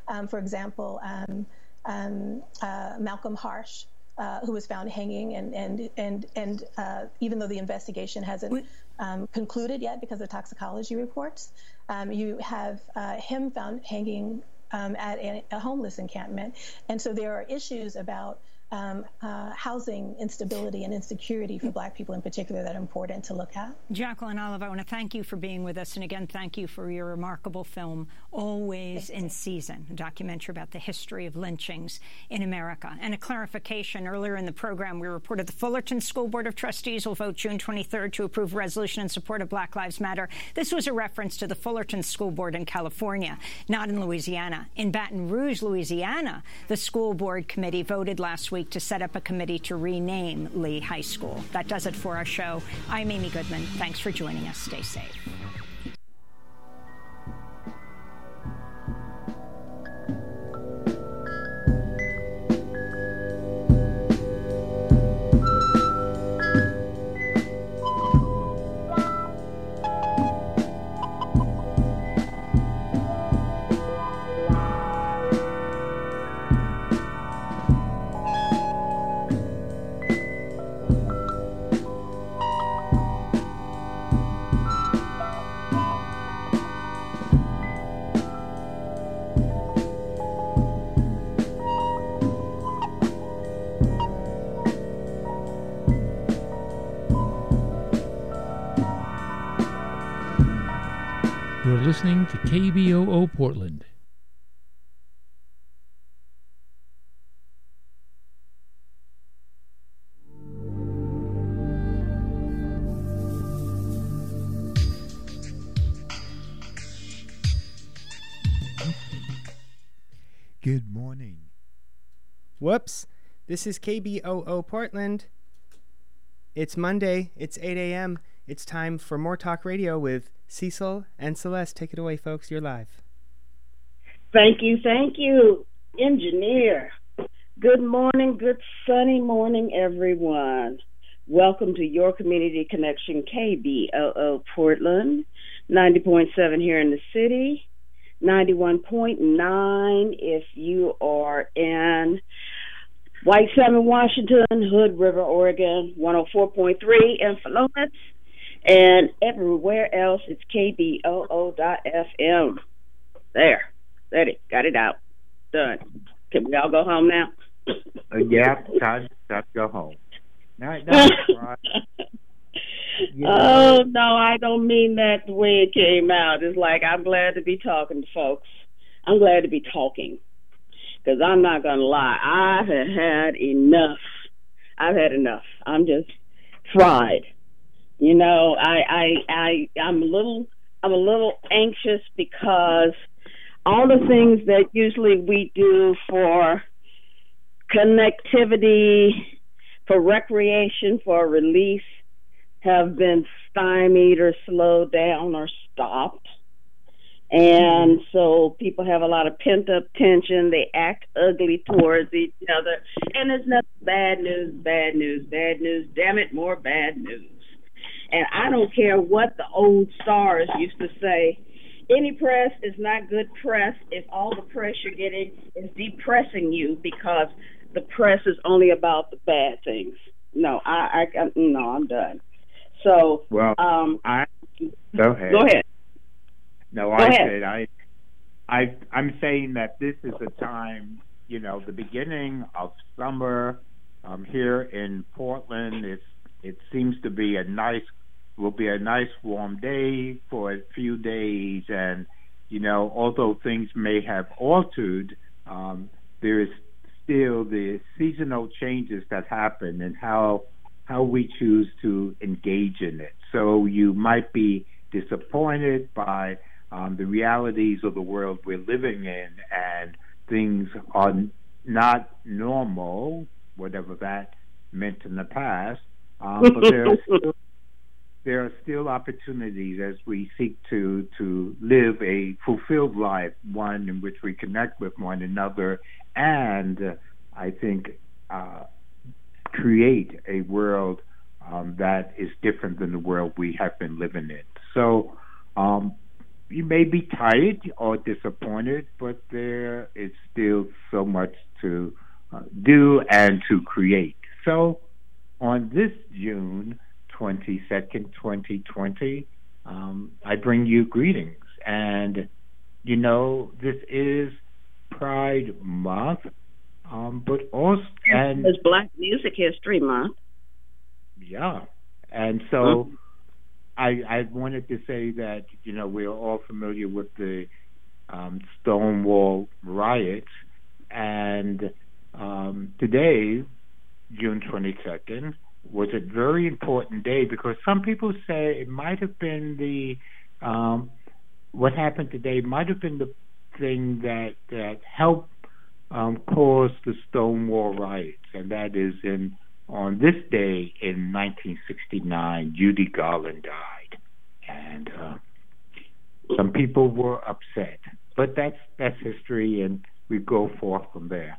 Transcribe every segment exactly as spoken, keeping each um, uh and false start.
Um, for example, um, um, uh, Malcolm Harsh, uh, who was found hanging, and and and and uh, even though the investigation hasn't um, concluded yet because of toxicology reports, um, you have uh, him found hanging um, at a, a homeless encampment, and so there are issues about Um, uh, housing instability and insecurity for Black people in particular that are important to look at. Jacqueline Olive, I want to thank you for being with us. And again, thank you for your remarkable film, Always in Season, a documentary about the history of lynchings in America. And a clarification, earlier in the program, we reported the Fullerton School Board of Trustees will vote June twenty-third to approve a resolution in support of Black Lives Matter. This was a reference to the Fullerton School Board in California, not in Louisiana. In Baton Rouge, Louisiana, the school board committee voted last week to set up a committee to rename Lee High School. That does it for our show. I'm Amy Goodman. Thanks for joining us. Stay safe. You're listening to K B O O Portland. Good morning. Whoops. This is K B O O Portland. It's Monday. It's eight a.m. It's time for More Talk Radio with Cecil and Celeste. Take it away, folks. You're live. Thank you. Thank you, engineer. Good morning. Good sunny morning, everyone. Welcome to your Community Connection, K B O O Portland, ninety point seven here in the city, ninety-one point nine if you are in White Salmon, Washington, Hood River, Oregon, one oh four point three in Philomath, and everywhere else it's K B O O dot F M. There. Ready. Got it out. Done. Can we all go home now? Uh, yeah, time, time to go home. No, no, right. You know, oh, no, I don't mean that the way it came out. It's like, I'm glad to be talking to folks. I'm glad to be talking. Because I'm not going to lie. I have had enough. I've had enough. I'm just fried. You know, I, I, I, I'm a little, I'm a little anxious because all the things that usually we do for connectivity, for recreation, for release, have been stymied or slowed down or stopped. And so people have a lot of pent-up tension. They act ugly towards each other. And it's nothing bad news, bad news, bad news. Damn it, more bad news. And I don't care what the old stars used to say. Any press is not good press if all the press you're getting is depressing you because the press is only about the bad things. No, I, I, I no, I'm done. So, well, um, I go ahead. Go ahead. No, go I ahead. said I, I, I'm saying that this is a time, you know, the beginning of summer um, here in Portland. It's it seems to be a nice. Will be a nice warm day for a few days, and you know, although things may have altered, um, there is still the seasonal changes that happen and how how we choose to engage in it. So you might be disappointed by um, the realities of the world we're living in, and things are not normal, whatever that meant in the past. Um, but there are still There are still opportunities as we seek to, to live a fulfilled life, one in which we connect with one another, and uh, I think uh, create a world um, that is different than the world we have been living in. So um, you may be tired or disappointed, but there is do and to create. So on this June twenty-second, twenty twenty, um, I bring you greetings. And, you know, this is Pride Month, um, but also... and it's Black Music History Month. Yeah. And so mm-hmm. I, I wanted to say that, you know, we're all familiar with the um, Stonewall riots. And um, today, June twenty-second, was a very important day because some people say it might have been the, um, what happened today might have been the thing that, that helped um, cause the Stonewall riots. And that is in on this day in nineteen sixty-nine, Judy Garland died. And uh, some people were upset. But that's that's history, and we go forth from there.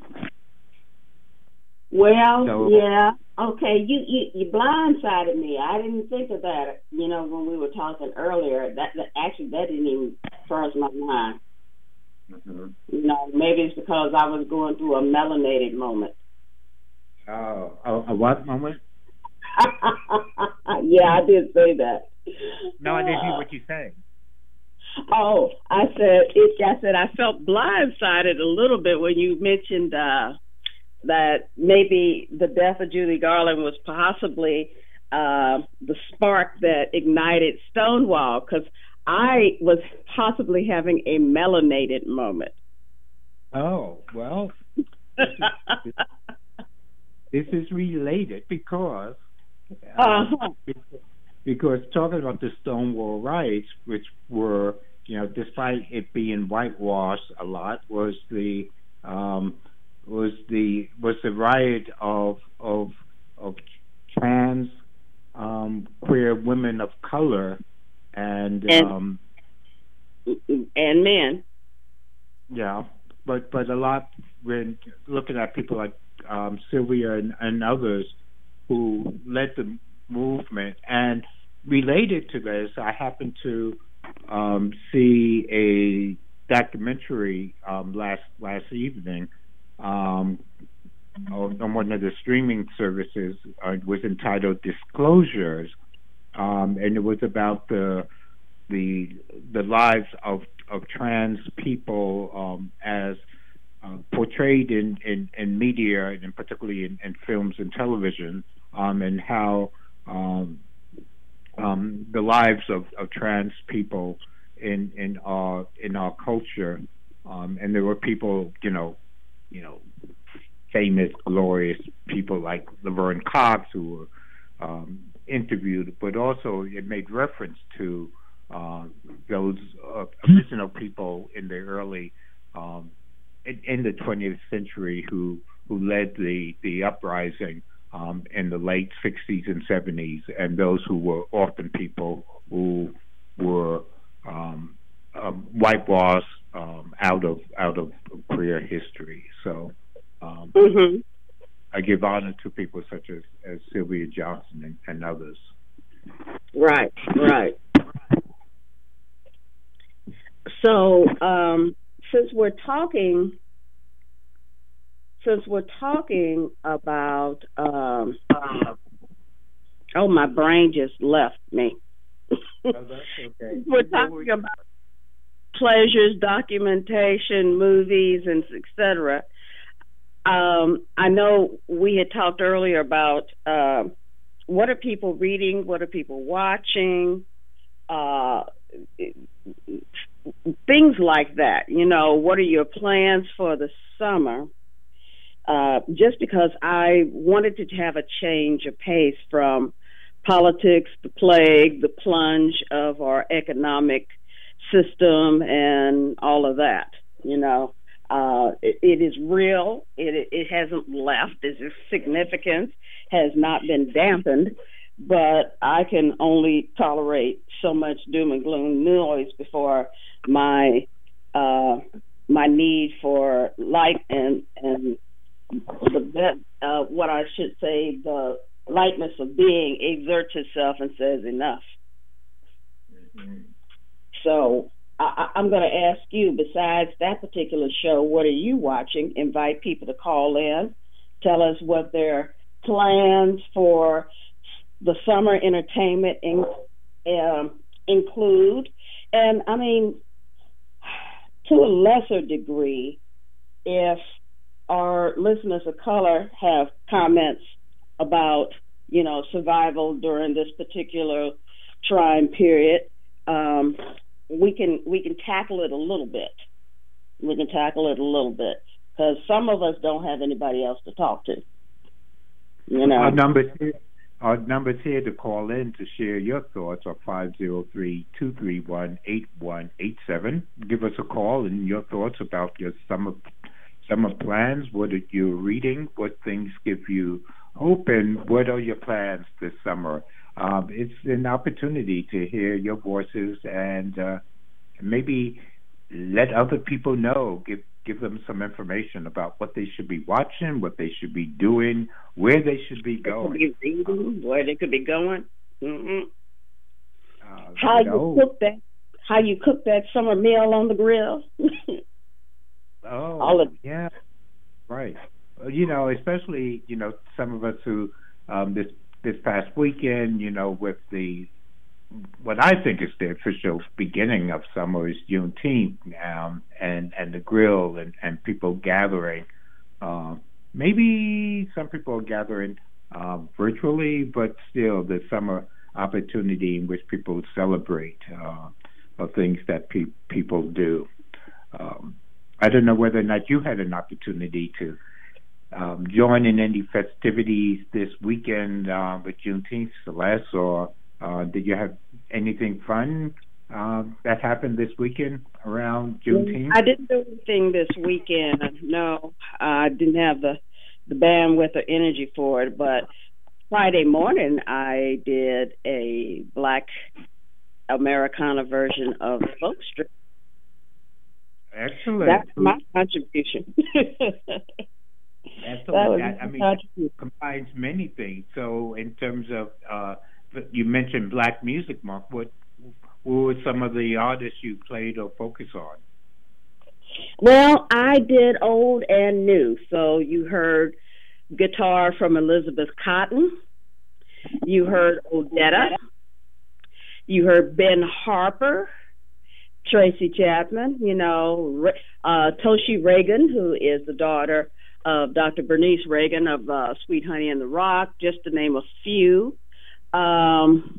Well, so, yeah, okay. You, you you blindsided me. I didn't think of that. You know, when we were talking earlier, that, that actually that didn't even cross my mind. Mm-hmm. You know, maybe it's because I was going through a melanated moment. Oh, a, a what moment? Yeah, I did say that. No, I didn't hear what you said. Oh, I said it. I said I felt blindsided a little bit when you mentioned uh, that maybe the death of Judy Garland was possibly uh, the spark that ignited Stonewall, because I was possibly having a melanated moment. Oh, well, this is, this is related because, uh, uh-huh. because because talking about the Stonewall riots, which were, you know, despite it being whitewashed a lot, was the um, was the was the riot of of of trans um, queer women of color and and, um, and men. Yeah, but but a lot when looking at people like um, Sylvia and, and others who led the movement. And related to this, I happened to um, see a documentary um, last last evening um, on, on one of the streaming services. Uh, it was entitled Disclosures, um, and it was about the the the lives of of trans people um, as uh, portrayed in, in, in media, and particularly in, in films and television, um, and how um, um, the lives of, of trans people in in our in our culture, um, and there were people, you know, you know, famous, glorious people like Laverne Cox who were um, interviewed, but also it made reference to uh, those uh, original people in the early um, in, in the twentieth century who who led the the uprising um, in the late sixties and seventies, and those who were often people who were um, um, whitewashed um, out of out of queer history. So um, mm-hmm. I give honor to people such as, as Sylvia Johnson and, and others. Right, right. So um, since we're talking, since we're talking about, um, oh, my brain just left me. Oh, that's okay. We're talking about pleasures, documentation, movies, and et cetera. Um, I know we had talked earlier about uh, what are people reading, what are people watching, uh, things like that. You know, what are your plans for the summer? Uh, just because I wanted to have a change of pace from politics, the plague, the plunge of our economic system, and all of that. You know, uh, it, it is real. It, it hasn't left. Its significance has not been dampened. But I can only tolerate so much doom and gloom noise before my uh, my need for light and and the uh, what I should say the lightness of being exerts itself and says enough. Mm-hmm. So I, I'm going to ask you, besides that particular show, what are you watching? Invite people to call in, tell us what their plans for the summer entertainment in, um, include. And I mean, to a lesser degree, if our listeners of color have comments about, you know, survival during this particular trying period, um, we can we can tackle it a little bit. We can tackle it a little bit because some of us don't have anybody else to talk to. You know, our numbers here, our numbers here to call in to share your thoughts are five zero three, two three one, eight one eight seven. Give us a call and your thoughts about your summer summer plans. What are you reading? What things give you hope, and what are your plans this summer? Um, it's an opportunity to hear your voices and uh, maybe let other people know, give give them some information about what they should be watching, what they should be doing, where they should be going. They could be reading, where they could be going. Mm-hmm. Uh, how you, you know, cook that? How you cook that summer meal on the grill? oh, All of yeah, right. Well, you know, especially you know some of us who um, this this past weekend, you know, with the what I think is the official beginning of summer is Juneteenth, um, and and the grill and, and people gathering. Uh, maybe some people are gathering uh, virtually, but still the summer opportunity in which people celebrate uh, of things that pe- people do. Um, I don't know whether or not you had an opportunity to um, join in any festivities this weekend uh, with Juneteenth, Celeste, or Uh, did you have anything fun uh, that happened this weekend around Juneteenth? I didn't do anything this weekend. No, I didn't have the, the bandwidth or energy for it. But Friday morning, I did a Black Americana version of Folk Street. Excellent. That's my contribution. Excellent. That, I mean, it combines many things. So, in terms of uh, you mentioned black music, Mark. What, what were some of the artists you played or focused on? Well, I did old and new. So you heard guitar from Elizabeth Cotton. You heard Odetta. You heard Ben Harper, Tracy Chapman, you know, uh, Toshi Reagan, who is the daughter of Doctor Bernice Reagan of uh, Sweet Honey in the Rock, just to name a few. Um,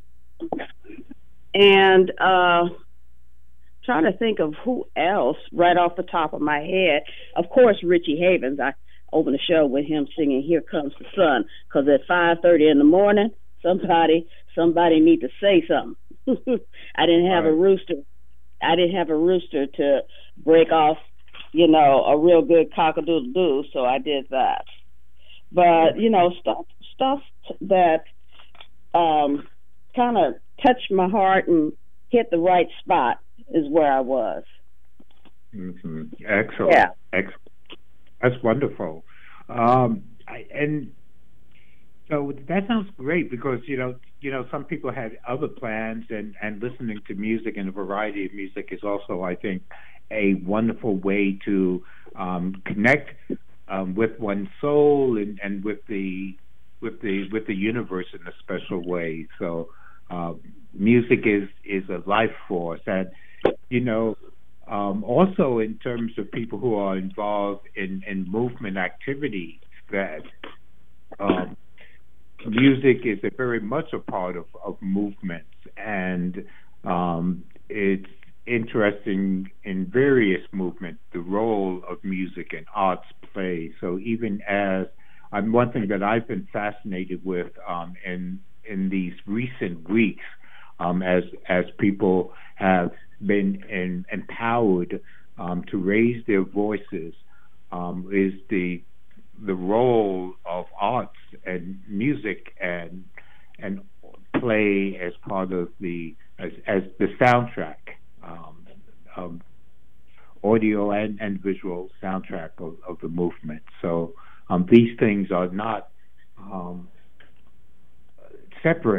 and uh, trying to think of who else right off the top of my head. Of course, Richie Havens. I opened the show with him singing "Here Comes the Sun" because at five thirty in the morning, somebody somebody need to say something. I didn't have right. a rooster. I didn't have a rooster to break off, you know, a real good cock-a-doodle-doo, so I did that. But you know, stuff stuff that. Um, kind of touched my heart and hit the right spot is where I was. Mm-hmm. Excellent. Yeah. Excellent. That's wonderful. Um, I, and so that sounds great because, you know, you know, some people had other plans, and, and listening to music and a variety of music is also, I think, a wonderful way to um, connect um, with one's soul and, and with the with the with the universe in a special way. So uh, music is is a life force, and you know um, also in terms of people who are involved in, in movement activities, that um, music is a very much a part of, of movements, and um, it's interesting in various movements the role of music and arts play. So even as Um, one thing that I've been fascinated with um, in in these recent weeks, um, as as people have been in, empowered um, to raise their voices, um, is the the role of arts and music and and play as part of the as, as the soundtrack, um, um, audio and, and visual soundtrack of, of the movement. So. Um, these things are not um, separate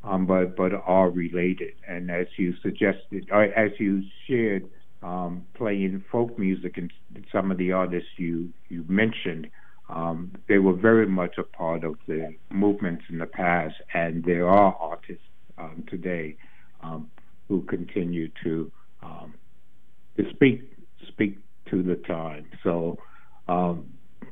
um, but but are related. And as you suggested, or as you shared, um, playing folk music and some of the artists you you mentioned, um, they were very much a part of the movements in the past, and there are artists um, today um, who continue to um, to speak speak to the time. So. Um,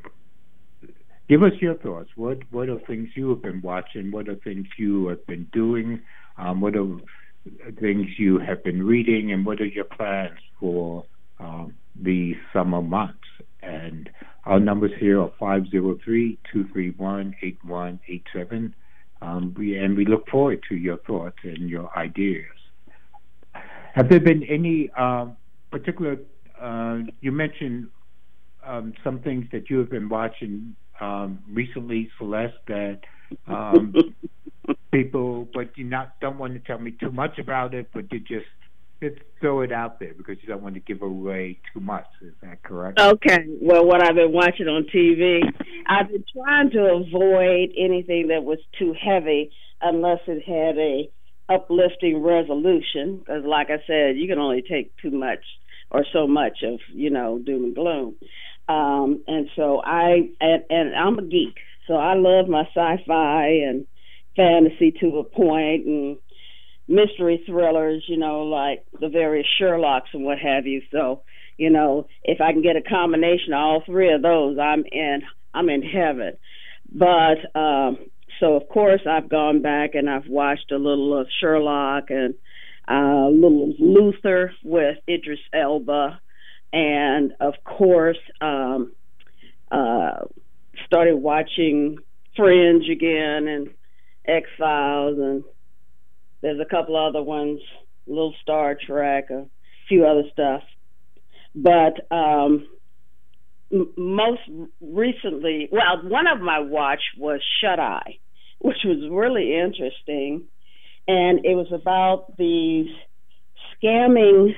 Give us your thoughts. What what are things you have been watching? What are things you have been doing? Um, what are things you have been reading? And what are your plans for um, the summer months? And our numbers here are five oh three, two three one, eight one eight seven. Um, we, and we look forward to your thoughts and your ideas. Have there been any um, particular, uh, you mentioned um, some things that you have been watching Um, recently, Celeste, that um, people, but you not don't want to tell me too much about it, but you just, just throw it out there because you don't want to give away too much. Is that correct? Okay. Well, what I've been watching on T V, I've been trying to avoid anything that was too heavy unless it had a uplifting resolution, because like I said, you can only take too much or so much of, you know, doom and gloom. Um, and so I, and, and I'm a geek, so I love my sci-fi and fantasy to a point, and mystery thrillers, you know, like the various Sherlocks and what have you. So, you know, if I can get a combination of all three of those, I'm in, I'm in heaven. But, um, so of course I've gone back and I've watched a little of Sherlock and uh, a little Luther with Idris Elba. And, of course, um, uh, started watching Fringe again and X-Files, and there's a couple other ones, a little Star Trek, a few other stuff. But um, m- most recently, well, one of my watch was Shut-Eye, which was really interesting. And it was about these scamming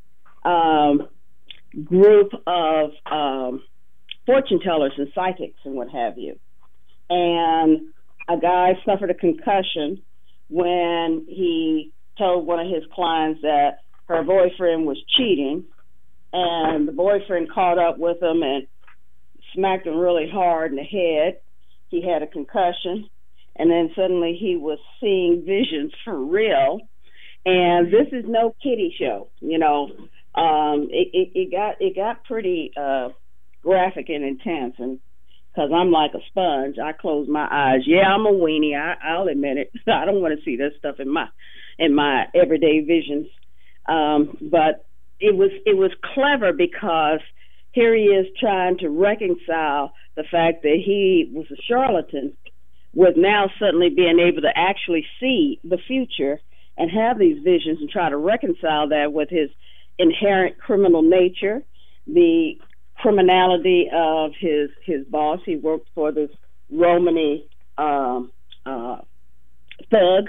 um group of um, fortune tellers and psychics and what have you. And a guy suffered a concussion when he told one of his clients that her boyfriend was cheating, and the boyfriend caught up with him and smacked him really hard in the head. He had a concussion, and then suddenly he was seeing visions for real. And this is no kiddie show, you know. Um, it, it, it got it got pretty uh, graphic and intense, and because I'm like a sponge, I close my eyes. Yeah, I'm a weenie. I, I'll admit it. I don't want to see this stuff in my in my everyday visions. Um, but it was it was clever because here he is trying to reconcile the fact that he was a charlatan with now suddenly being able to actually see the future and have these visions and try to reconcile that with his inherent criminal nature, the criminality of his his boss. He worked for this Romany um, uh, thug.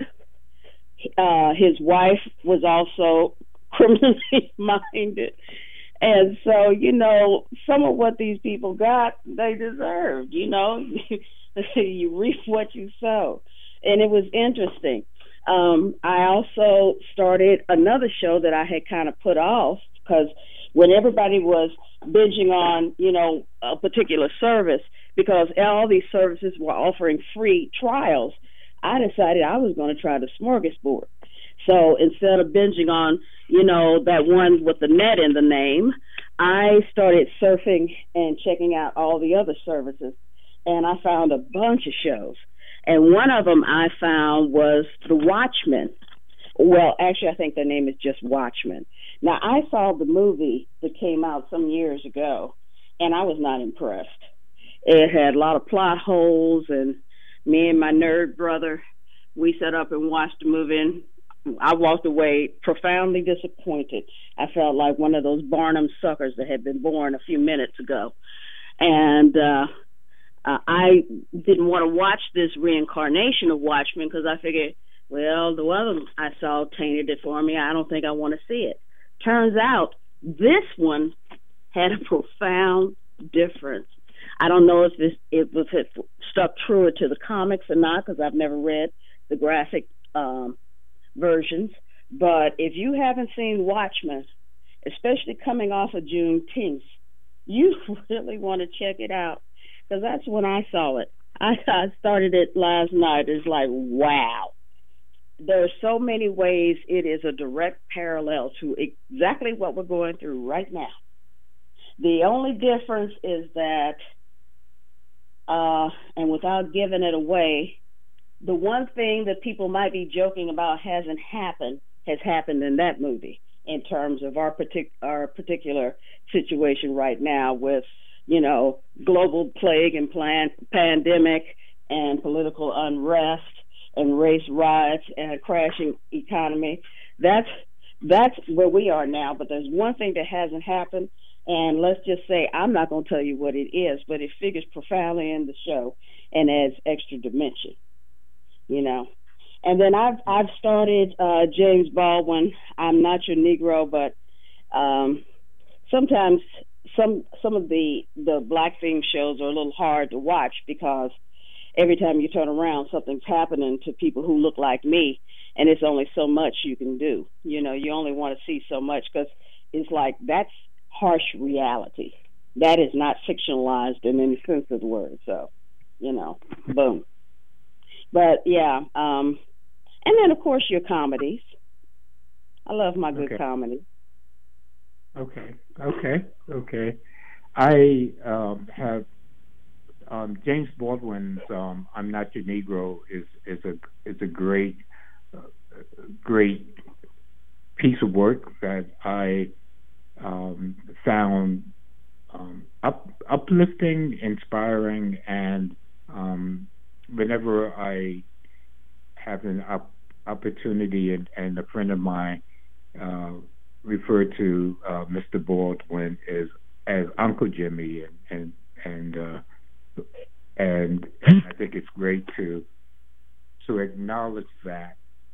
Uh, his wife was also criminally minded. And so, you know, some of what these people got, they deserved, you know. You reap what you sow. And it was interesting. Um, I also started another show that I had kind of put off because when everybody was binging on, you know, a particular service, because all these services were offering free trials, I decided I was going to try the smorgasbord. So instead of binging on, you know, that one with the net in the name, I started surfing and checking out all the other services, and I found a bunch of shows. And one of them I found was The Watchmen. Well, actually, I think the name is just Watchmen. Now, I saw the movie that came out some years ago, and I was not impressed. It had a lot of plot holes, and me and my nerd brother, we sat up and watched the movie, and I walked away profoundly disappointed. I felt like one of those Barnum suckers that had been born a few minutes ago. And uh, uh, I didn't want to watch this reincarnation of Watchmen because I figured, well, the one I saw tainted it for me. I don't think I want to see it. Turns out this one had a profound difference. I don't know if this, if it stuck truer to the comics or not, because I've never read the graphic um, versions. But if you haven't seen Watchmen, especially coming off of Juneteenth, you really want to check it out, because that's when I saw it. I, I started it last night. It's like, wow. There are so many ways it is a direct parallel to exactly what we're going through right now. The only difference is that, uh, and without giving it away, the one thing that people might be joking about hasn't happened has happened in that movie, in terms of our partic- our particular situation right now with, you know, global plague and plan- pandemic and political unrest and race riots and a crashing economy. That's that's where we are now. But there's one thing that hasn't happened, and let's just say, I'm not going to tell you what it is, but it figures profoundly in the show and adds extra dimension, you know. And then I've I've started uh, James Baldwin. I'm Not Your Negro, but um, sometimes some some of the the black theme shows are a little hard to watch, because every time you turn around, something's happening to people who look like me, and it's only so much you can do. You know, you only want to see so much, because it's like, that's harsh reality. That is not fictionalized in any sense of the word. So, you know, boom. But yeah, um, and then of course your comedies. I love my good okay. comedy. Okay, okay, okay. I um, have um, James Baldwin's um, "I'm Not Your Negro" is is a is a great uh, great piece of work that I um, found um, up, uplifting, inspiring, and um, whenever I have an op- opportunity, and, and a friend of mine uh, referred to uh, Mister Baldwin as as Uncle Jimmy, and and and, uh, and I think it's great to to acknowledge that.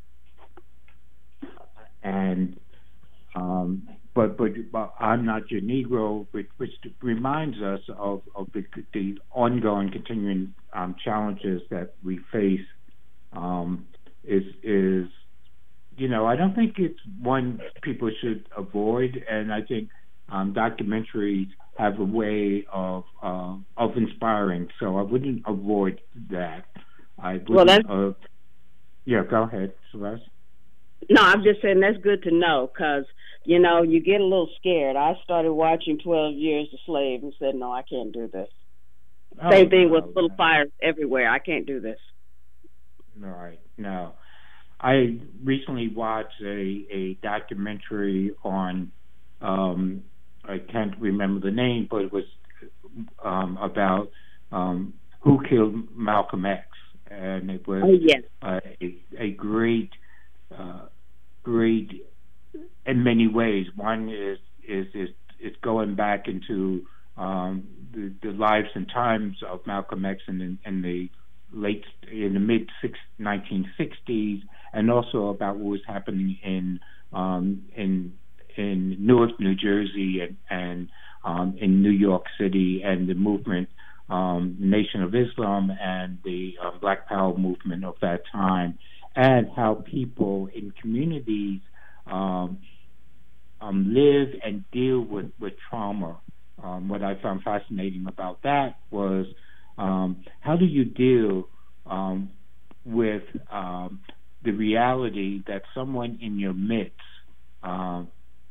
And um, but, but but I'm Not Your Negro, which, which reminds us of, of the, the ongoing, continuing um, challenges that we face. Um, is is you know, I don't think it's one people should avoid, and I think um, documentaries have a way of uh, of inspiring. So I wouldn't avoid that. I wouldn't. Well, that's... uh, yeah, go ahead, Celeste. No, I'm just saying that's good to know, because, you know, you get a little scared. I started watching twelve Years a Slave and said, no, I can't do this. Oh, Same thing no, with Little no. Fires Everywhere. I can't do this. Right. No. I recently watched a, a documentary on, um, I can't remember the name, but it was um, about um, who killed Malcolm X. And it was oh, yes. uh, a, a great... Uh, great in many ways. One is is is, is going back into um, the, the lives and times of Malcolm X in, in the late in the mid nineteen sixties, and also about what was happening in um, in in Newark, New Jersey, and and um, in New York City, and the movement, um, Nation of Islam, and the uh, Black Power movement of that time. And how people in communities um, um, live and deal with, with trauma. Um, what I found fascinating about that was um, how do you deal um, with um, the reality that someone in your midst um,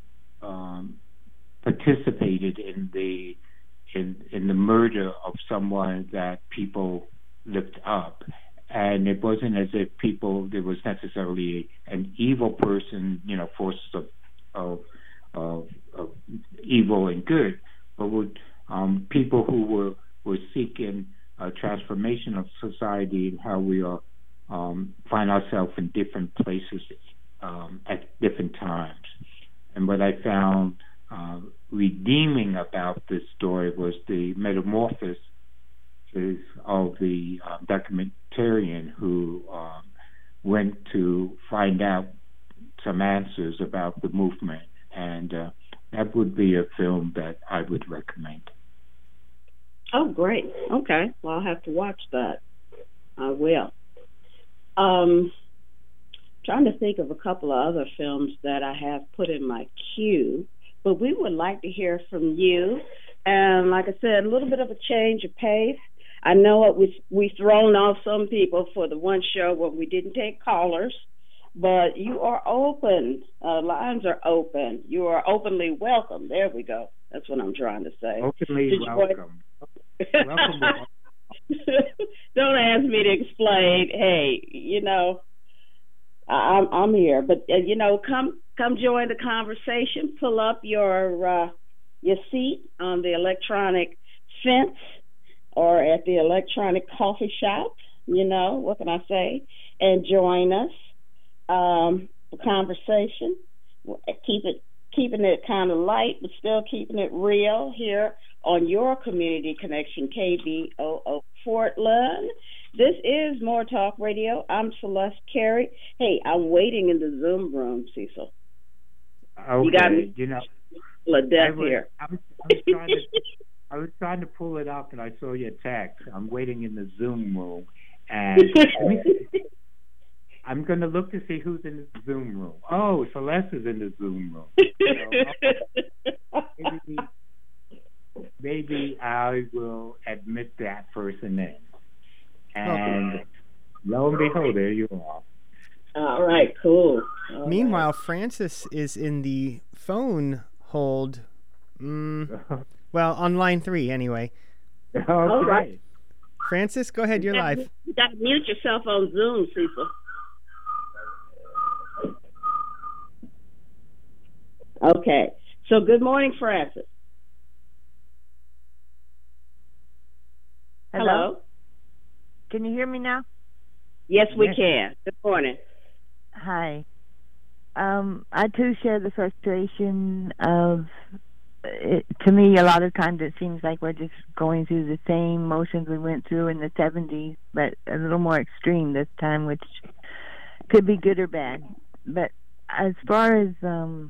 um, participated in the in in the murder of someone that people lift up. And it wasn't as if people, there was necessarily an evil person, you know, forces of of, of, of evil and good, but with um, people who were, were seeking a transformation of society and how we are um, find ourselves in different places um, at different times. And what I found uh, redeeming about this story was the metamorphosis of the uh, documentarian who um, went to find out some answers about the movement, and uh, that would be a film that I would recommend. Oh, great. Okay, well, I'll have to watch that. I will. Um, trying to think of a couple of other films that I have put in my queue. But we would like to hear from you. And like I said, a little bit of a change of pace. I know it was, we thrown off some people for the one show where we didn't take callers, but you are open. Uh, lines are open. You are openly welcome. There we go. That's what I'm trying to say. Openly welcome. Welcome. Don't ask me to explain. Hey, you know, I'm I'm here, but uh, you know, come come join the conversation. Pull up your uh, your seat on the electronic fence or at the electronic coffee shop. You know, what can I say? And join us um, for conversation. Keep it keeping it kind of light, but still keeping it real here on your community connection, K B O O Portland. This is More Talk Radio. I'm Celeste Carey. Hey, I'm waiting in the Zoom room, Cecil. Okay, you got me. You know, full of death I was, here. I was, I was trying to, I was trying to pull it up, and I saw your text. I'm waiting in the Zoom room, and I'm going to look to see who's in the Zoom room. Oh, Celeste is in the Zoom room. So, maybe, maybe I will admit that person in. And okay. Lo and behold, there you are. All right, cool. All Meanwhile, right. Francis is in the phone hold. Mm, well, on line three, anyway. Okay. All right. Francis, go ahead. You're you live. Gotta, you got to mute yourself on Zoom, Cecil. Okay. So, good morning, Francis. Hello? Hello? Can you hear me now? Yes, we yes. can. Good morning. Hi. Um, I too share the frustration of, it, to me, a lot of times it seems like we're just going through the same motions we went through in the seventies, but a little more extreme this time, which could be good or bad. But as far as um,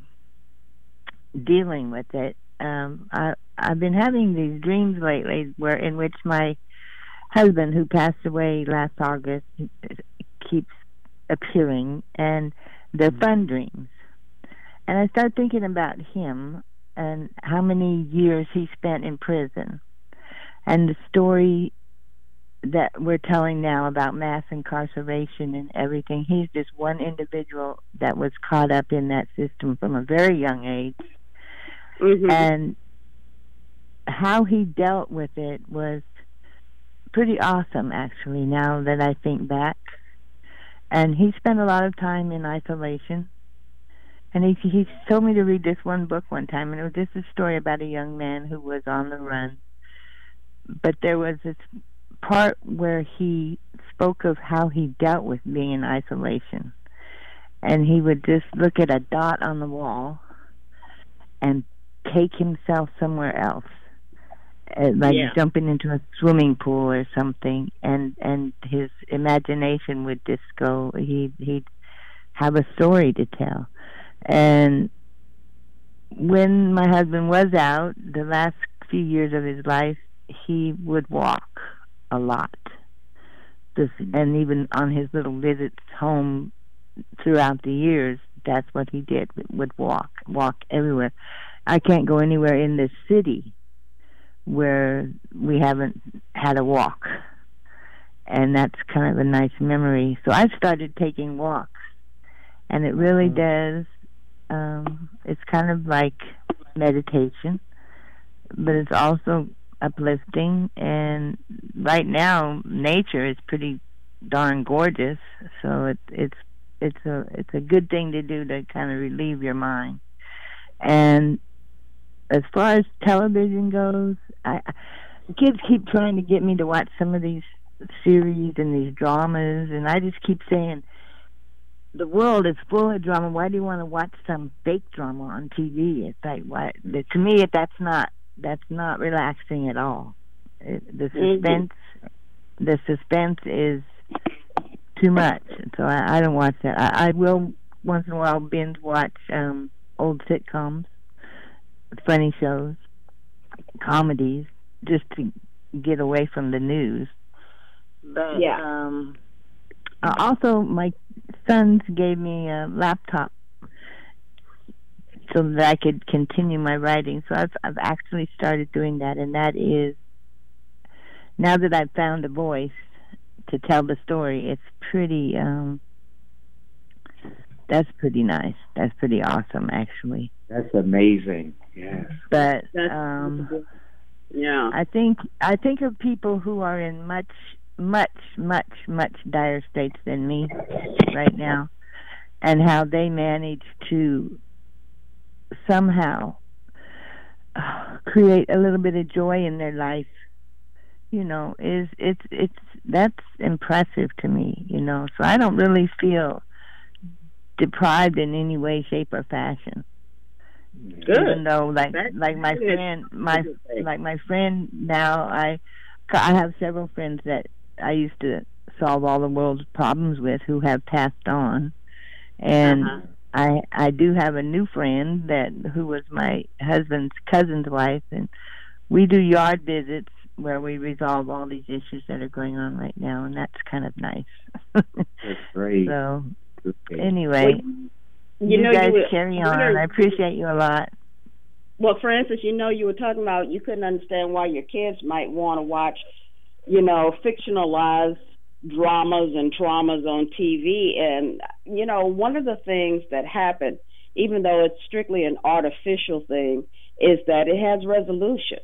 dealing with it, um, I, I've been having these dreams lately where in which my husband, who passed away last August, keeps appearing, and they're fun dreams. And I start thinking about him and how many years he spent in prison, and the story that we're telling now about mass incarceration and everything. He's just one individual that was caught up in that system from a very young age. Mm-hmm. And how he dealt with it was pretty awesome, actually, now that I think back. And he spent a lot of time in isolation. And he, he told me to read this one book one time, and it was just a story about a young man who was on the run. But there was this part where he spoke of how he dealt with being in isolation. And he would just look at a dot on the wall and take himself somewhere else. Uh, like yeah. jumping into a swimming pool or something, and and his imagination would just go. He he'd have a story to tell. And when my husband was out, the last few years of his life, he would walk a lot. Just, and even on his little visits home throughout the years, that's what he did. Would walk, walk everywhere. I can't go anywhere in this city where we haven't had a walk, and that's kind of a nice memory. So I've started taking walks, and it really does um it's kind of like meditation, but it's also uplifting. And right now nature is pretty darn gorgeous, so it, it's it's a it's a good thing to do to kind of relieve your mind. And as far as television goes, I, kids keep trying to get me to watch some of these series and these dramas, and I just keep saying, the world is full of drama. Why do you want to watch some fake drama on T V? It's like, why? To me, that's not that's not relaxing at all. It, the suspense, mm-hmm. the suspense is too much, so I, I don't watch that. I, I will once in a while binge watch um, old sitcoms, funny shows, comedies, just to get away from the news. But yeah. um, uh, also, my sons gave me a laptop so that I could continue my writing. So I've I've actually started doing that, and that is, now that I've found a voice to tell the story, it's pretty um that's pretty nice. That's pretty awesome, actually. That's amazing. Yes. But That's, um yeah. I think I think of people who are in much much much much dire states than me right now, and how they manage to somehow uh, create a little bit of joy in their life. You know, is it's it's that's impressive to me, you know. So I don't really feel deprived in any way, shape, or fashion. Good. Even though, like That's like my good. friend, my like my friend now, I I have several friends that I used to solve all the world's problems with who have passed on, and Uh-huh. I I do have a new friend that who was my husband's cousin's wife, and we do yard visits where we resolve all these issues that are going on right now, and that's kind of nice. That's great. So Okay. anyway, You, you, know, guys you were, carry you on. were- I appreciate you a lot. Well, Frances, you know, you were talking about you couldn't understand why your kids might want to watch, you know, fictionalized dramas and traumas on T V. And, you know, one of the things that happened, even though it's strictly an artificial thing, is that it has resolution.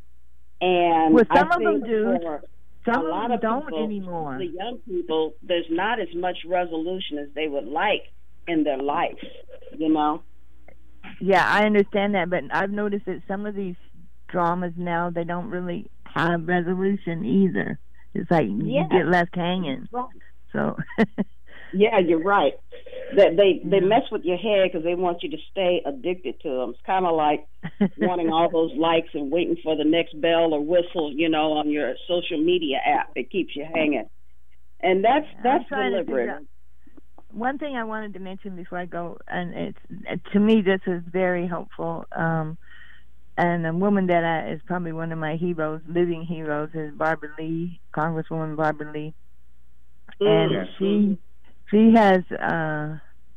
And Well, some I of them think do. for Some a lot of of them don't people, anymore. the young people, there's not as much resolution as they would like in their life, you know? Yeah, I understand that, but I've noticed that some of these dramas now, they don't really have resolution either. It's like Yeah. you get left hanging. Right. So, Yeah, you're right. That they they Yeah. mess with your head because they want you to stay addicted to them. It's kind of like wanting all those likes and waiting for the next bell or whistle, you know, on your social media app. It keeps you hanging, and that's I'm that's trying to figure deliberate. out- one thing I wanted to mention before I go, and it's to me this is very hopeful. Um, and a woman that I, is probably one of my heroes, living heroes, is Barbara Lee, Congresswoman Barbara Lee, and Mm. she she has uh,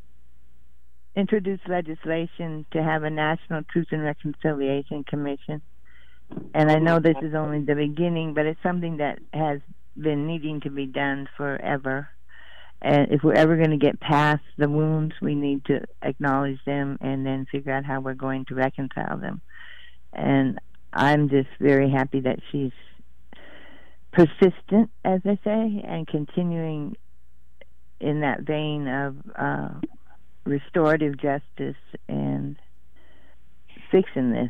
introduced legislation to have a National Truth and Reconciliation Commission. And I know this is only the beginning, but it's something that has been needing to be done forever. And if we're ever going to get past the wounds, we need to acknowledge them and then figure out how we're going to reconcile them. And I'm just very happy that she's persistent, as they say, and continuing in that vein of uh, restorative justice and fixing this.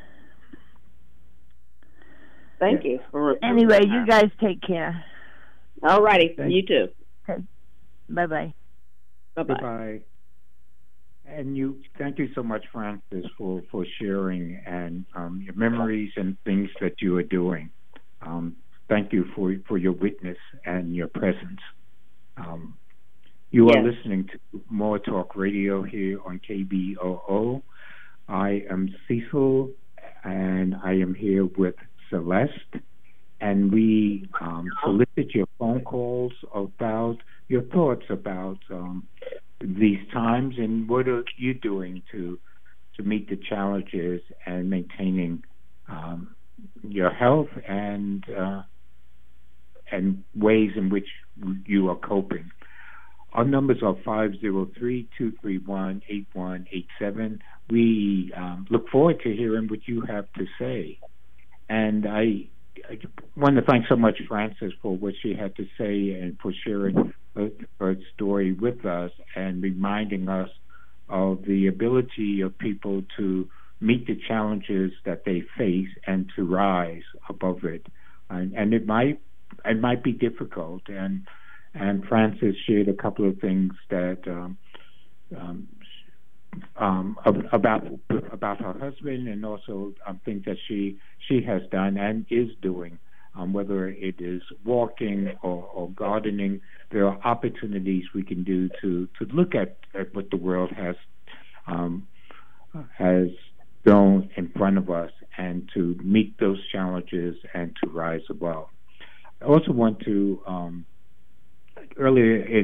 Thank you. For Anyway, you guys take care. All righty. Thank You too. Bye-bye. Bye bye. Goodbye. And you, thank you so much, Frances, for, for sharing and um, your memories and things that you are doing. Um, thank you for for your witness and your presence. Um, you Yes. are listening to More Talk Radio here on K B O O. I am Cecil, and I am here with Celeste, and we um, solicit your phone calls about your thoughts about um, these times and what are you doing to to meet the challenges and maintaining um, your health and uh, and ways in which you are coping. Our numbers are five zero three, two three one, eight one eight seven. We um, look forward to hearing what you have to say. And I, I want to thank so much Frances for what she had to say and for sharing her, her story with us and reminding us of the ability of people to meet the challenges that they face and to rise above it. And, and it might it might be difficult. And and Frances shared a couple of things that um, um, um, about about her husband, and also um, things that she she has done and is doing. Um, whether it is walking or, or gardening, there are opportunities we can do to to look at, at what the world has um, has thrown in front of us and to meet those challenges and to rise above. I also want to um, earlier in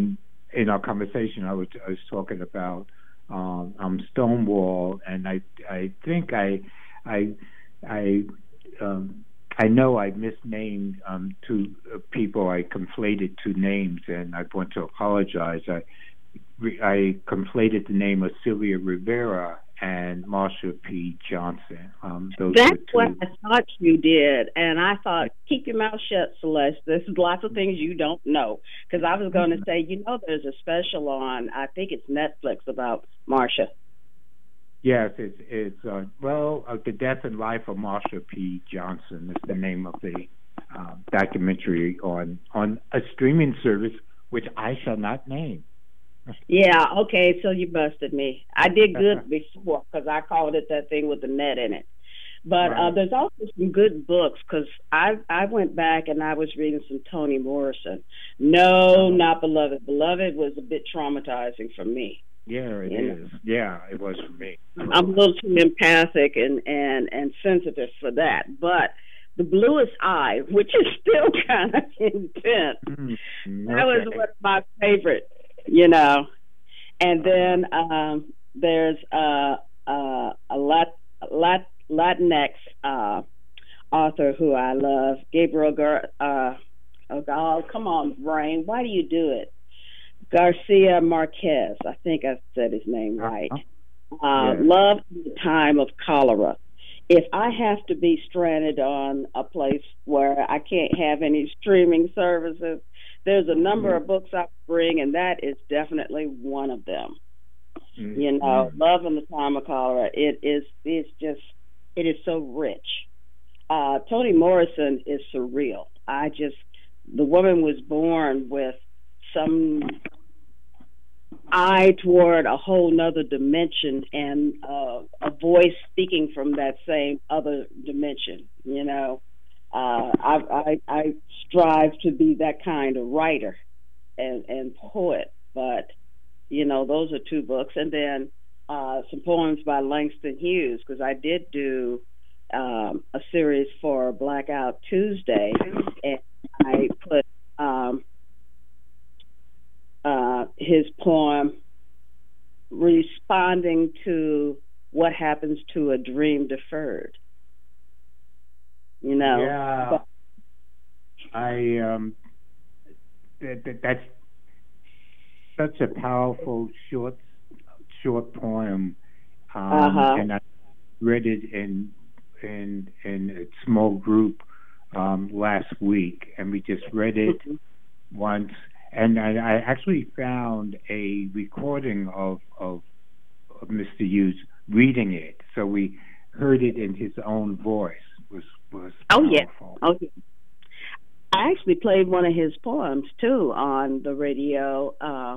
in our conversation, I was I was talking about um, um, Stonewall, and I I think I I I um, I know I misnamed um, two people. I conflated two names, and I want to apologize. I I conflated the name of Sylvia Rivera and Marsha P. Johnson. Um, those That's were two. what I thought you did, and I thought, keep your mouth shut, Celeste. There's lots of things you don't know, because I was going to say, you know, there's a special on, I think it's Netflix, about Marsha. Yes, it's it's uh, well, uh, the death and life of Marsha P. Johnson is the name of the uh, documentary on on a streaming service which I shall not name. Yeah, okay, so you busted me. I did good before because I called it that thing with the net in it. But Right. uh, there's also some good books, because I I went back and I was reading some Toni Morrison. No, not Beloved. Beloved was a bit traumatizing for me. Yeah, it You know. is. Yeah, it was for me. I'm a little too empathic and, and, and sensitive for that. But The Bluest Eye, which is still kind of intense, Mm, that was okay. one of my favorite, you know. And then um, there's uh, uh, a Lat, Lat, Latinx uh, author who I love, Gabriel Gar- uh, oh, God, come on, brain, why do you do it? Garcia Marquez, I think I said his name right. Uh, Yeah. Love in the Time of Cholera. If I have to be stranded on a place where I can't have any streaming services, there's a number of books I bring, and that is definitely one of them. Mm, You know, mm. Love in the Time of Cholera. It is, it's just, it is so rich. Uh, Toni Morrison is surreal. I just, the woman was born with some eye toward a whole nother dimension, and uh, a voice speaking from that same other dimension. You know, uh, I, I I strive to be that kind of writer and and poet. But you know, those are two books, and then uh, some poems by Langston Hughes, because I did do um, a series for Blackout Tuesday, and I put um, uh, his poem responding to what happens to a dream deferred. You know? Yeah. But, I um, that, that, that's such a powerful short short poem, um, Uh-huh. and I read it in in in a small group um, last week, and we just read it once, and I, I actually found a recording of, of of Mister Hughes reading it, so we heard it in his own voice. Was was oh, yeah. powerful. Oh, yeah. I actually played one of his poems, too, on the radio. Uh,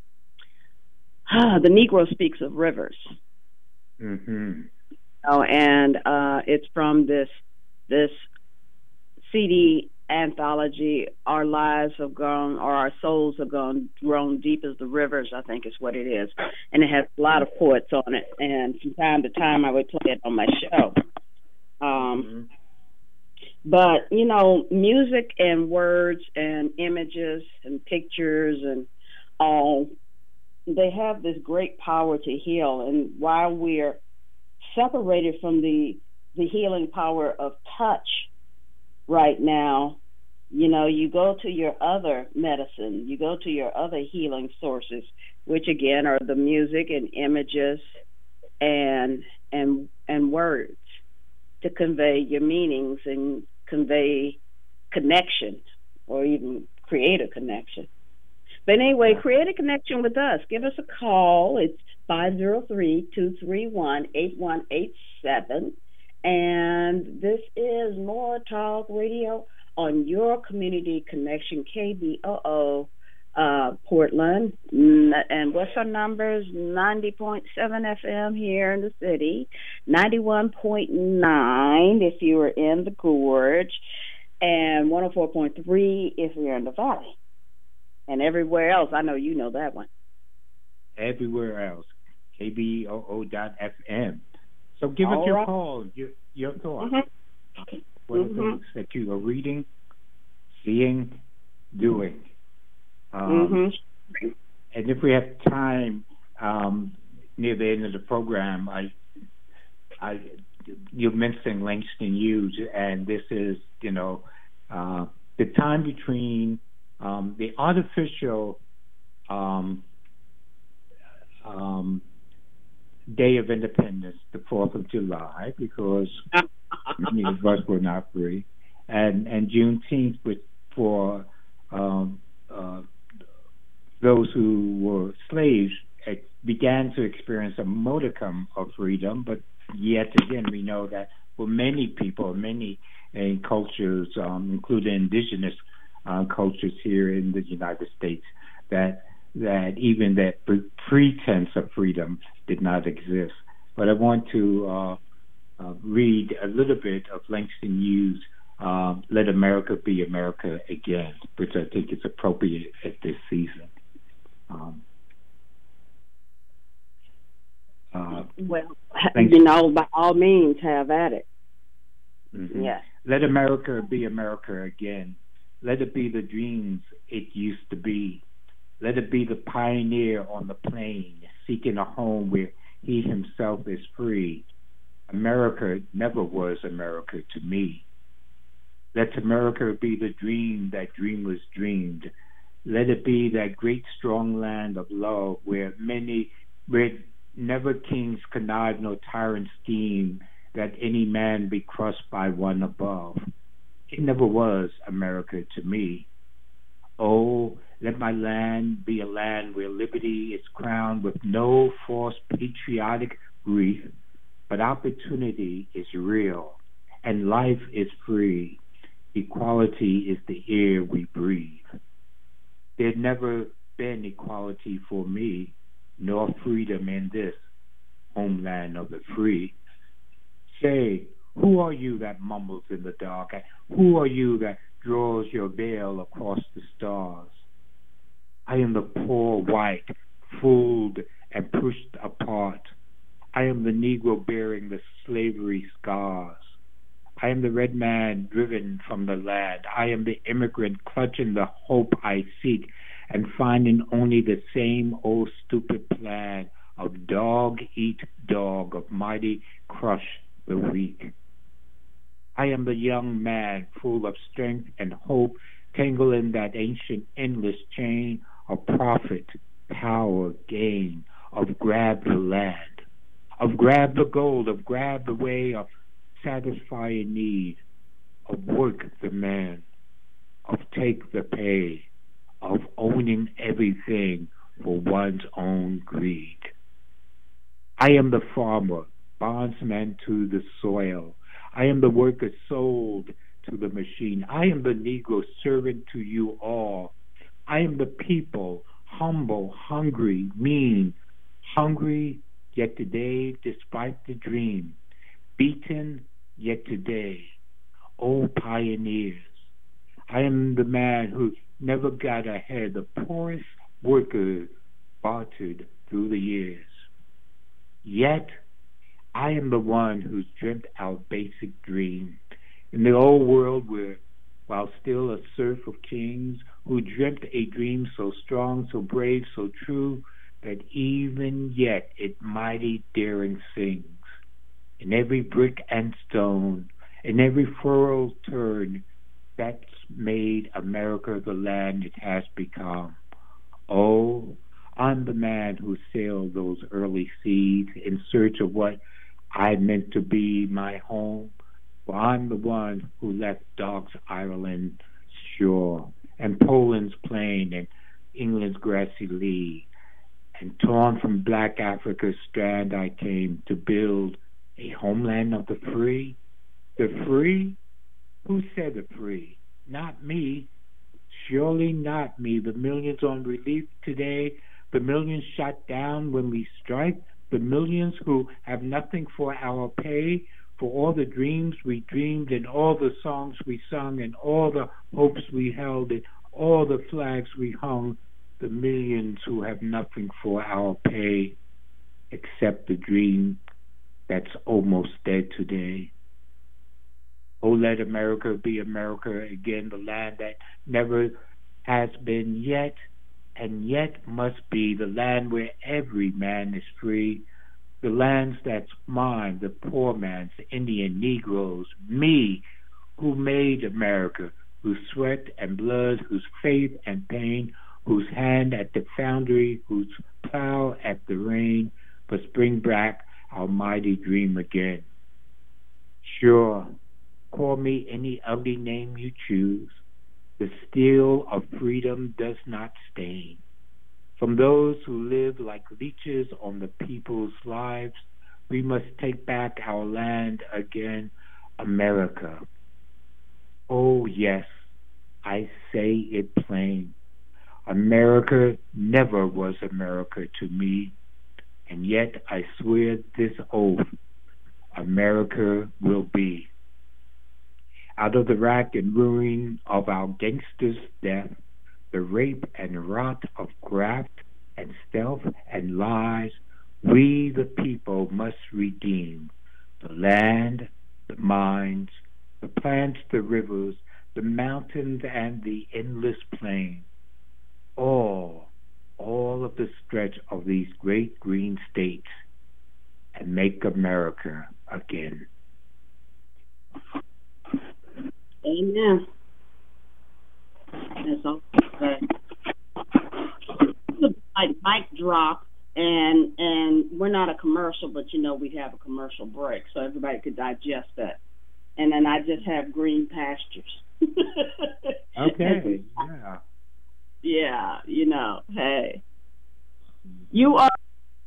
the Negro Speaks of Rivers. Mm-hmm. Oh, and uh, it's from this this C D anthology, Our Lives Have Gone, or Our Souls Have Gone, Grown Deep as the Rivers, I think is what it is. And it has a lot of poets on it. And from time to time, I would play it on my show. Um, Mm-hmm. But, you know, music and words and images and pictures and all, they have this great power to heal. And while we're separated from the the healing power of touch right now, you know, you go to your other medicine, you go to your other healing sources, which again are the music and images and and and words to convey your meanings and convey connection, or even create a connection. But anyway, create a connection with us. Give us a call. It's five oh three, two three one, eight one eight seven. And this is More Talk Radio on your community connection, K B O O uh, Portland. And what's our numbers? ninety point seven F M here in the city, ninety-one point nine if you are in the Gorge, and one oh four point three if you're in the Valley. And everywhere else, I know you know that one. Everywhere else, K B O O dot F M. So give All us your right. call, your, your thoughts. Mm-hmm. What are Mhm. things that you are reading, seeing, doing? Um, Mm-hmm. and if we have time um, near the end of the program, I, I, you mentioned Langston Hughes, and this is, you know, uh, the time between um, the artificial um, um, Day of Independence, the Fourth of July, because many of us were not free, and and Juneteenth, with for um, uh, those who were slaves, it began to experience a modicum of freedom, but yet again we know that for many people, many uh, cultures, um, including indigenous uh, cultures here in the United States, that that even that pretense of freedom did not exist. But I want to uh, uh, read a little bit of Langston Hughes' uh, Let America Be America Again, which I think is appropriate at this season. Um, uh, well, you know, by all means, have at it. Mm-hmm. Yes. Let America be America again. Let it be the dreams it used to be. Let it be the pioneer on the plain, seeking a home where he himself is free. America never was America to me. Let America be the dream that dreamers dreamed. Let it be that great strong land of love where many, where never kings connive nor tyrants scheme, that any man be crushed by one above. It never was America to me. Oh, let my land be a land where liberty is crowned with no false patriotic grief, but opportunity is real and life is free. Equality is the air we breathe. There'd never been equality for me, nor freedom in this homeland of the free. Say, who are you that mumbles in the dark? Who are you that draws your veil across the stars? I am the poor white, fooled and pushed apart. I am the Negro bearing the slavery scars. I am the red man driven from the land. I am the immigrant clutching the hope I seek and finding only the same old stupid plan of dog eat dog, of mighty crush the weak. I am the young man full of strength and hope, tangled in that ancient endless chain of profit, power, gain, of grab the land, of grab the gold, of grab the way, of satisfy a need, of work the man, of take the pay, of owning everything for one's own greed. I am the farmer, bondsman to the soil. I am the worker sold to the machine. I am the Negro servant to you all. I am the people, humble, hungry, mean, hungry, yet today, despite the dream, beaten, yet today, oh pioneers. I am the man who never got ahead, the poorest worker bartered through the years. Yet, I am the one who's dreamt our basic dream. In the old world where, while still a serf of kings, who dreamt a dream so strong, so brave, so true, that even yet it mighty daring sings. In every brick and stone, in every furrowed turn, that's made America the land it has become. Oh, I'm the man who sailed those early seas in search of what I meant to be my home. For I'm the one who left Dog's Ireland shore, and Poland's plain, and England's grassy lea, and torn from black Africa's strand I came to build a homeland of the free. The free? Who said the free? Not me. Surely not me. The millions on relief today, the millions shot down when we strike, the millions who have nothing for our pay, for all the dreams we dreamed and all the songs we sung and all the hopes we held and all the flags we hung, the millions who have nothing for our pay except the dream that's almost dead today. Oh, let America be America again, the land that never has been yet, and yet must be the land where every man is free, the lands that's mine, the poor man's, the Indian, Negroes, me, who made America, whose sweat and blood, whose faith and pain, whose hand at the foundry, whose plow at the rain, must bring back our mighty dream again. Sure, call me any ugly name you choose. The steel of freedom does not stain. From those who live like leeches on the people's lives, we must take back our land again, America. Oh yes, I say it plain. America never was America to me, and yet I swear this oath, America will be. Out of the rack and ruin of our gangsters' death, the rape and rot of graft and stealth and lies, we the people must redeem the land, the mines, the plants, the rivers, the mountains, and the endless plain. All, all of the stretch of these great green states, and make America again. Amen. That's all. Like mic drop, and and we're not a commercial, but you know we have a commercial break, so everybody could digest that. And then I just have green pastures. Okay. Yeah. Yeah. You know. Hey. You are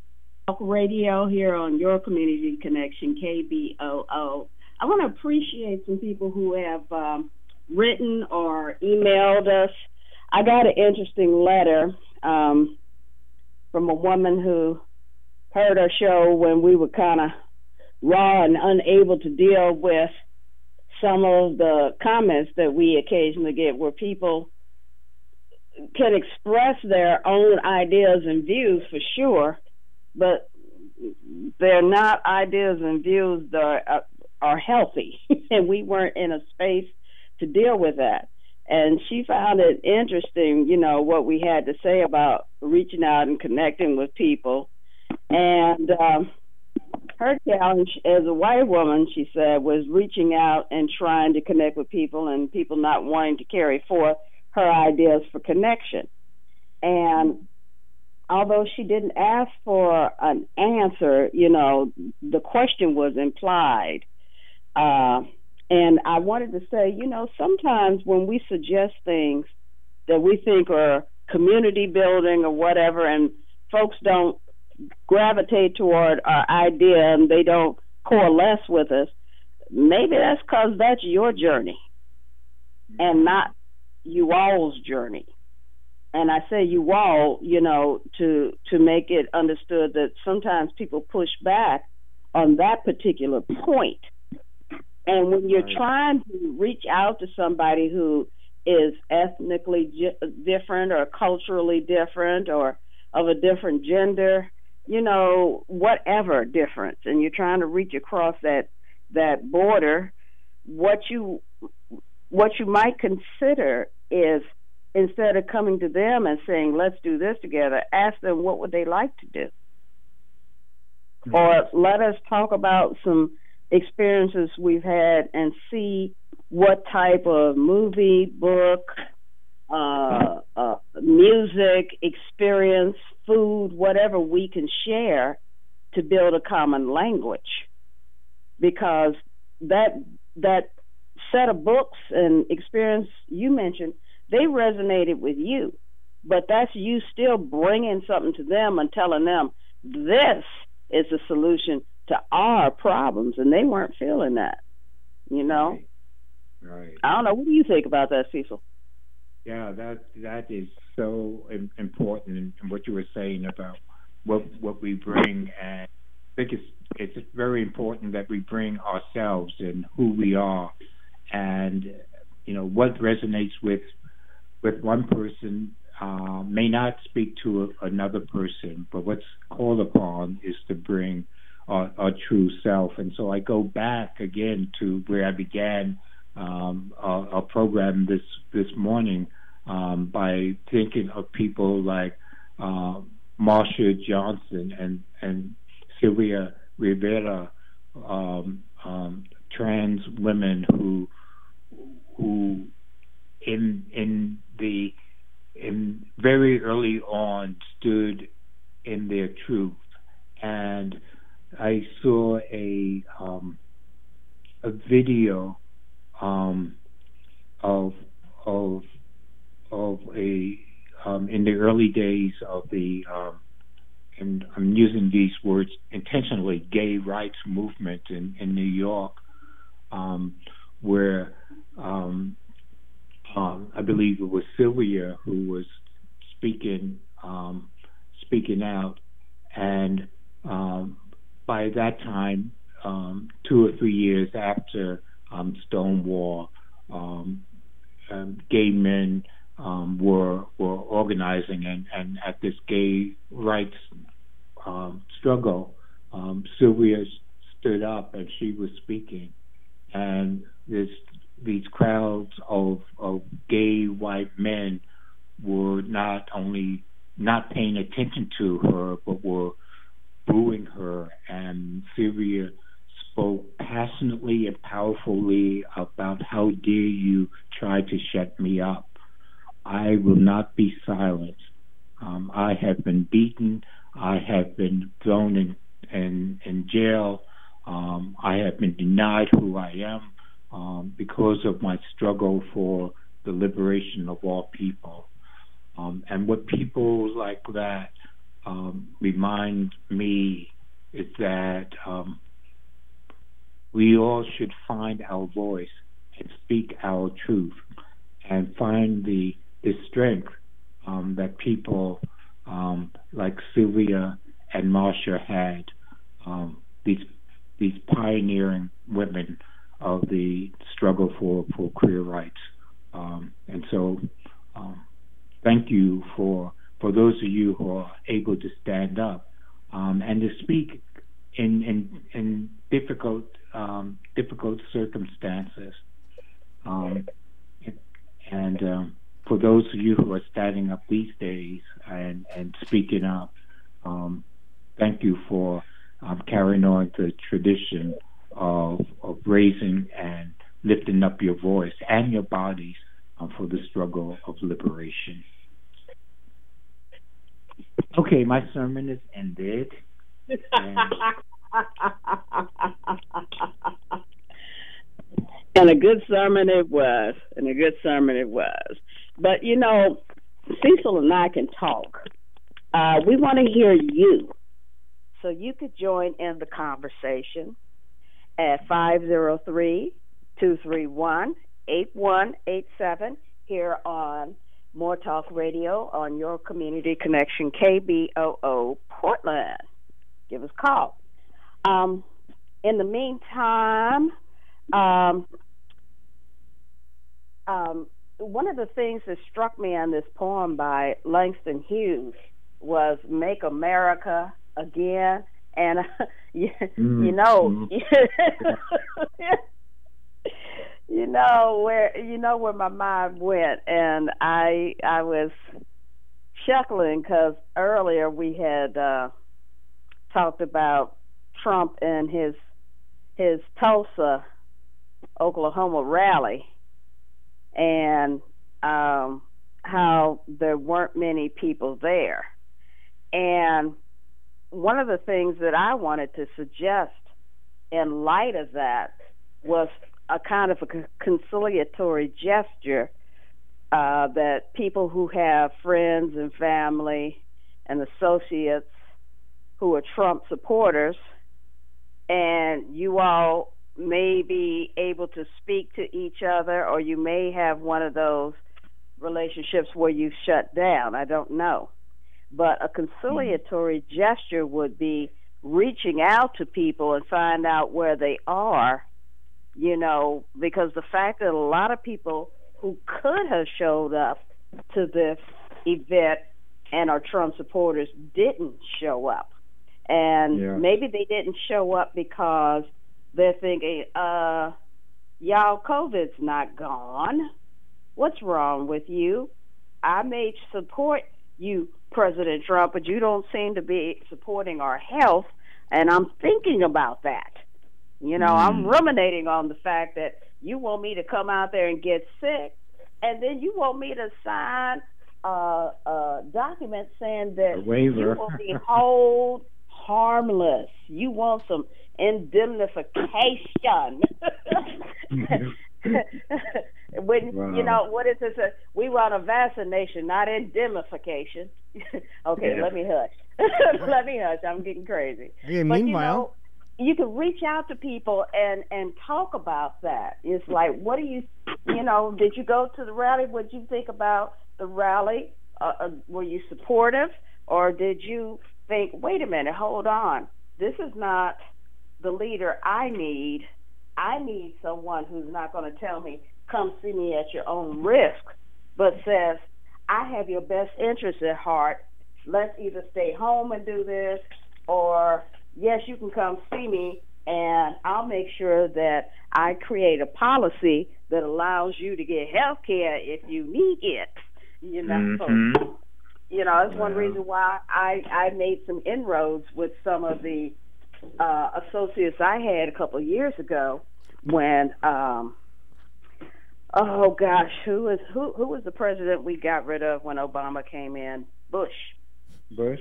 radio here on your community connection, K B O O. I want to appreciate some people who have um, written or emailed us. I got an interesting letter um, from a woman who heard our show when we were kind of raw and unable to deal with some of the comments that we occasionally get, where people can express their own ideas and views for sure, but they're not ideas and views that are, are healthy, and we weren't in a space to deal with that. And she found it interesting, you know, what we had to say about reaching out and connecting with people. And um, her challenge as a white woman, she said, was reaching out and trying to connect with people, and people not wanting to carry forth her ideas for connection. And although she didn't ask for an answer, you know, the question was implied. Uh, and I wanted to say, you know, sometimes when we suggest things that we think are community building or whatever, and folks don't gravitate toward our idea and they don't coalesce with us, maybe that's because that's your journey and not you all's journey. And I say you all, you know, to to make it understood that sometimes people push back on that particular point. And when you're trying to reach out to somebody who is ethnically gi- different or culturally different or of a different gender, you know, whatever difference, and you're trying to reach across that that border, what you what you might consider is, instead of coming to them and saying, let's do this together, ask them what would they like to do. Mm-hmm. Or let us talk about some experiences we've had and see what type of movie, book, uh, uh, music, experience, food, whatever we can share to build a common language. Because that that set of books and experience you mentioned, they resonated with you, but that's you still bringing something to them and telling them this is the solution to our problems, and they weren't feeling that, you know? Right. Right. I don't know. What do you think about that, Cecil? Yeah, that that is so important in what you were saying about what what we bring, and I think it's it's very important that we bring ourselves and who we are, and you know what resonates with with one person uh, may not speak to a, another person, but what's called upon is to bring our, our true self. And so I go back again to where I began um, our, our program this this morning um, by thinking of people like uh, Marsha Johnson and, and Sylvia Rivera, um, um, trans women who who in in the in very early on stood in their truth. And I saw a um, a video um, of of of a um, in the early days of the um, and I'm using these words intentionally, gay rights movement in, in New York, um, where um, um, I believe it was Sylvia who was speaking um, speaking out, and um, by that time, um, two or three years after um, Stonewall, um, um, gay men um, were were organizing, and, and at this gay rights um, struggle, um, Sylvia stood up and she was speaking, and this these crowds of of gay white men were not only not paying attention to her, but were booing her. And Sylvia spoke passionately and powerfully about how dare you try to shut me up. I will not be silent. Um, I have been beaten. I have been thrown in, in, in jail. Um, I have been denied who I am um, because of my struggle for the liberation of all people. Um, and what people like that um, remind me is that um, we all should find our voice and speak our truth and find the, the strength um, that people um, like Sylvia and Marsha had, um, these these pioneering women of the struggle for, for queer rights. Um, and so um, thank you for for those of you who are able to stand up um, and to speak in in, in difficult um, difficult circumstances. Um, and um, for those of you who are standing up these days and, and speaking up, um, thank you for um, carrying on the tradition of, of raising and lifting up your voice and your bodies um, for the struggle of liberation. Okay, my sermon is ended. And, and a good sermon it was, and a good sermon it was. But, you know, Cecil and I can talk. Uh, we want to hear you. So you could join in the conversation at five oh three, two three one, eight one eight seven here on More Talk Radio on your community connection, K B O O Portland. Give us a call. Um, in the meantime, um, um, one of the things that struck me on this poem by Langston Hughes was "Make America Again," and uh, you, mm, you know, mm. you know where you know where my mind went, and I I was chuckling because earlier we had uh, talked about Trump and his his Tulsa, Oklahoma rally, and um, how there weren't many people there. And one of the things that I wanted to suggest in light of that was a kind of a conciliatory gesture uh, that people who have friends and family and associates who are Trump supporters, and you all may be able to speak to each other, or you may have one of those relationships where you shut down. I don't know. But a conciliatory mm-hmm. gesture would be reaching out to people and find out where they are, you know, because the fact that a lot of people who could have showed up to this event and are Trump supporters didn't show up. And yeah. maybe they didn't show up because they're thinking, uh, y'all, COVID's not gone. What's wrong with you? I may support you, President Trump, but you don't seem to be supporting our health, and I'm thinking about that. You know, mm. I'm ruminating on the fact that you want me to come out there and get sick, and then you want me to sign a, a document saying that you will be held harmless. You want some indemnification. When wow. you know what is this? Uh, we run a vaccination, not indemnification. Okay, yeah. let me hush. Let me hush. I'm getting crazy. Yeah, but, meanwhile, you know, you can reach out to people and and talk about that. It's like, what do you, you know, did you go to the rally? What did you think about the rally? Uh, uh, were you supportive, or did you think, wait a minute, hold on, this is not the leader I need. I need someone who's not going to tell me, come see me at your own risk, but says, I have your best interest at heart. Let's either stay home and do this, or yes, you can come see me, and I'll make sure that I create a policy that allows you to get health care if you need it. You know, mm-hmm. so, you know, that's one reason why I, I made some inroads with some of the uh, associates I had a couple of years ago when, um, oh gosh, who was who who was the president we got rid of when Obama came in? Bush. Bush.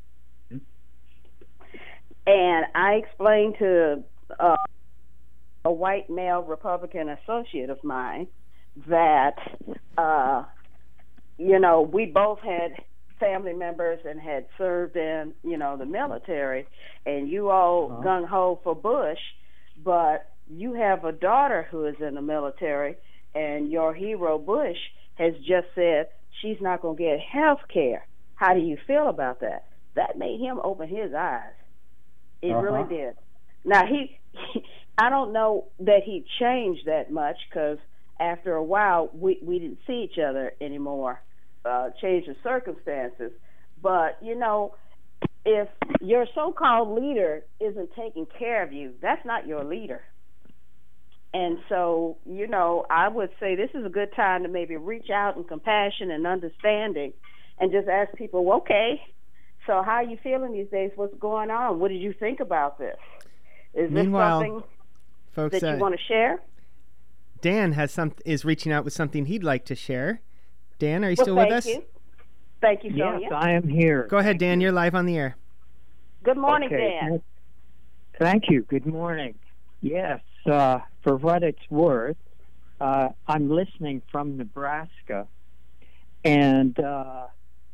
And I explained to uh, a white male Republican associate of mine that, uh, you know, we both had family members and had served in, you know, the military, and you all uh-huh. gung-ho for Bush, but you have a daughter who is in the military, and your hero Bush has just said she's not going to get health care. How do you feel about that? That made him open his eyes. It uh-huh. really did. Now, he, he, I don't know that he changed that much, because after a while, we, we didn't see each other anymore, uh, change the circumstances. But, you know, if your so-called leader isn't taking care of you, that's not your leader. And so, you know, I would say this is a good time to maybe reach out in compassion and understanding and just ask people, well, okay, so how are you feeling these days? What's going on? What did you think about this? Is Meanwhile, this something folks, that you uh, want to share? Dan has some is reaching out with something he'd like to share. Dan, are you well, still with thank us? You. Thank you, Sonia. Yes, I am here. Go ahead, thank Dan. You. You're live on the air. Good morning, okay. Dan. Thank you. Good morning. Yes, uh, for what it's worth, uh, I'm listening from Nebraska, and uh,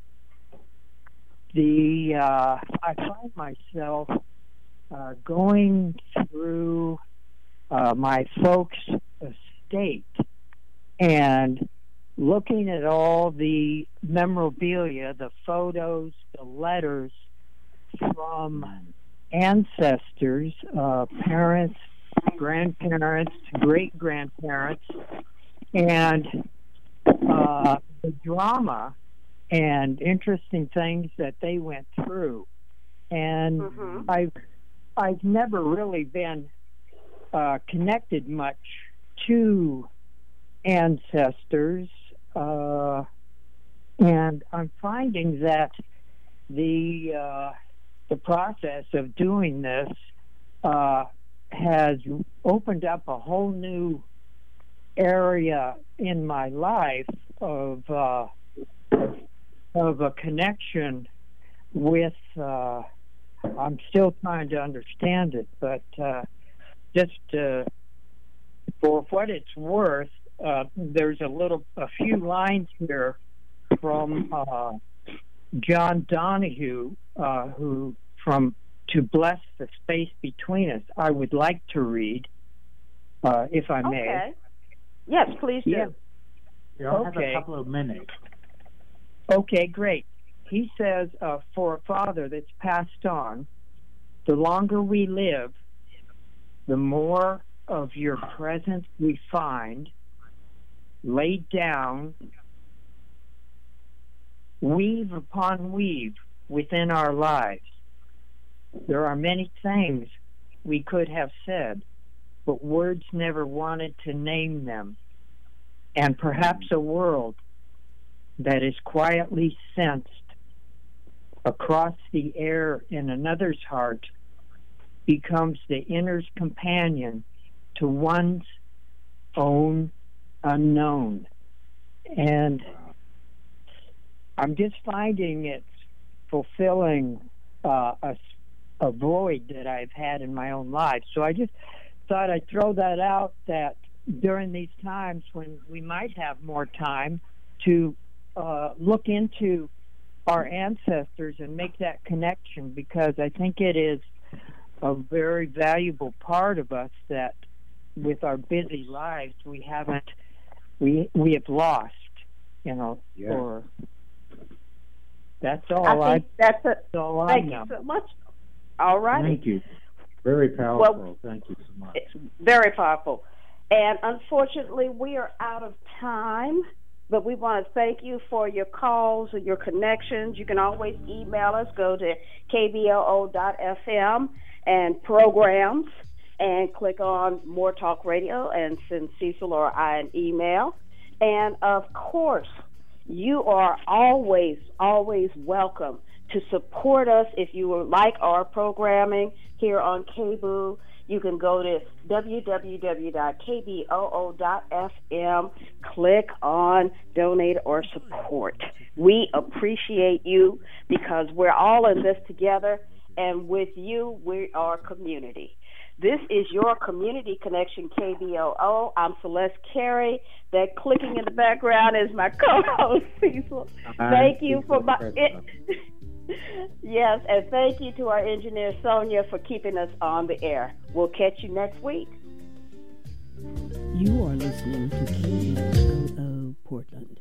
the uh, I find myself uh, going through uh, my folks' estate and looking at all the memorabilia, the photos, the letters from ancestors, uh, parents, grandparents, great-grandparents, and uh, the drama and interesting things that they went through. And mm-hmm. I've, I've never really been uh, connected much to ancestors, uh, and I'm finding that the uh, the process of doing this uh, has opened up a whole new area in my life of uh, of, of a connection with. Uh, I'm still trying to understand it, but uh, just uh, for what it's worth, uh, there's a little, a few lines here from uh, John Donahue, uh, who from To Bless the Space Between Us. I would like to read, uh, if I may. Okay. Yes, please do. Yeah. You'll okay. have a couple of minutes. Okay, great. He says, uh, for a father that's passed on, the longer we live, the more of your presence we find laid down, weave upon weave within our lives. There are many things we could have said, but words never wanted to name them. And perhaps a world that is quietly sensed across the air in another's heart becomes the inner's companion to one's own unknown. And I'm just finding it's fulfilling uh, a, a void that I've had in my own life. So I just thought I'd throw that out, that during these times when we might have more time to uh, look into our ancestors and make that connection, because I think it is a very valuable part of us that with our busy lives we haven't we we have lost, you know. Yeah. Or that's all I I think that's it. that's all Thank I know. you so much. All right. Thank you. Very powerful. Well, Thank you so much. It's very powerful. And unfortunately, we are out of time, but we want to thank you for your calls and your connections. You can always email us. Go to K B O O dot F M and programs and click on More Talk Radio and send Cecil or I an email. And, of course, you are always, always welcome to support us if you would like our programming here on K B O O. You can go to w w w dot k b o o dot f m, click on donate or support. We appreciate you because we're all in this together, and with you, we are community. This is your Community Connection K B O O. I'm Celeste Carey. That clicking in the background is my co-host, Cecil. Thank you for my... It, yes, and thank you to our engineer, Sonia, for keeping us on the air. We'll catch you next week. You are listening to K B O O Portland.